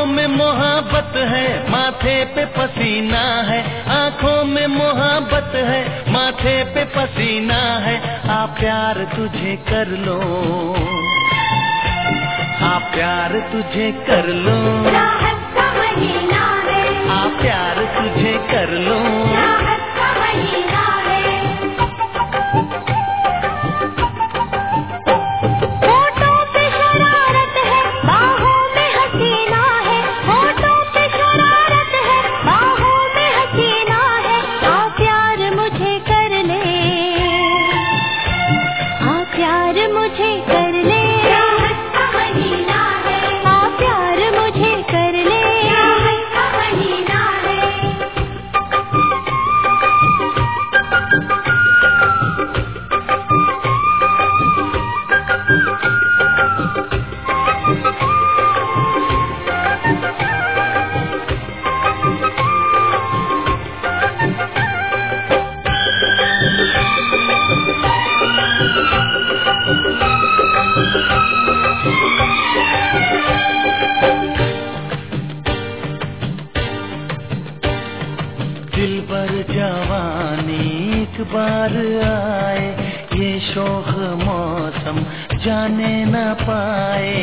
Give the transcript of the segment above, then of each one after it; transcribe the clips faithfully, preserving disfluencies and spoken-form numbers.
में मोहब्बत है, माथे पे पसीना है, आँखों में मोहब्बत है, माथे पे पसीना है। आ प्यार तुझे कर लो, आ प्यार तुझे कर लो, राहत का महीना है, आ प्यार तुझे कर लो, राहत का महीना है। होठों पे शरारत है, बाहों में हसीना है, होठों पे शरारत है, बाहों में हसीना है। आ प्यार मुझे कर ले, आ प्यार मुझे कर ले, राहत का महीना है। आ प्यार मुझे कर ले, राहत का महीना है। दिल पर जवानी एक बार आए, ये शोख मौसम जाने न पाए।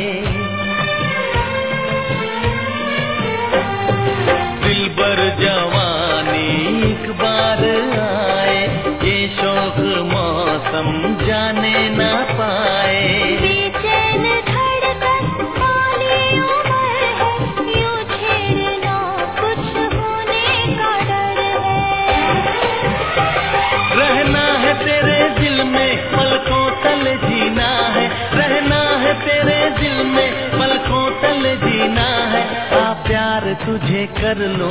दिल पर जवानी एक बार आए, ये शोख मौसम जाने न पाए। बेचैन धड़कन वाली उम्र है, यूं छेड़ना कुछ होने का डर है। रहना है तेरे दिल में पलकों तले जीना है, रहना है तेरे दिल में पलकों तले जीना है। आ प्यार तुझे कर लो,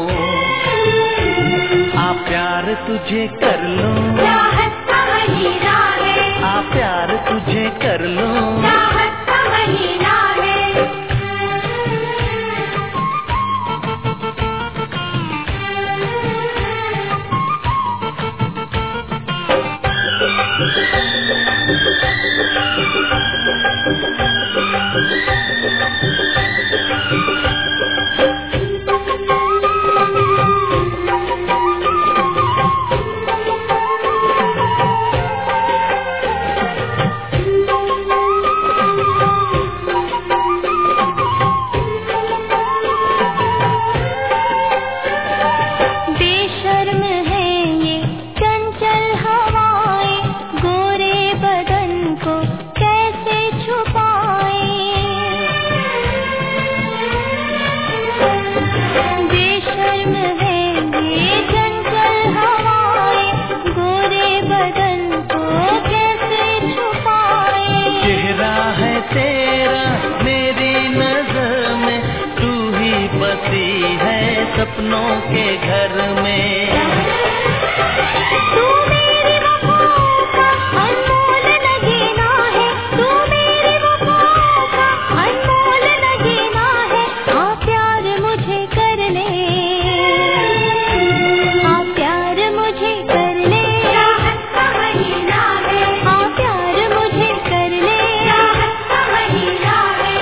आ प्यार तुझे कर लो, राहत का महीना है, आ प्यार तुझे कर लो, राहत का महीना है। बेशर्म है ये चंचल हवाएं, गोरे बदन को कैसे छुपाएं। बेशर्म है ये चंचल हवाएं, गोरे बदन को कैसे छुपाएं। चेहरा है तेरा मेरी नजर में, तू ही बसी है सपनों के घर में। तू मेरी वफाओं का अनमोल नगीना है, तू मेरी वफाओं का अनमोल नगीना है। आ प्यार मुझे कर ले, आ प्यार मुझे कर ले, राहत का महीना है। आ प्यार मुझे कर ले, राहत का महीना है।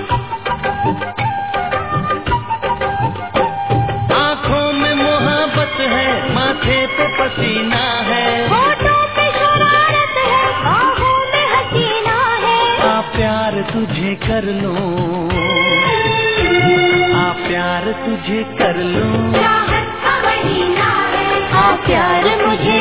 आँखों में मोहब्बत है, माथे पे पसीना है, होठों पे शरारत है, बाहों में हसीना है। आ प्यार तुझे कर लो, आ प्यार तुझे कर लो, राहत का महीना है। आ प्यार मुझे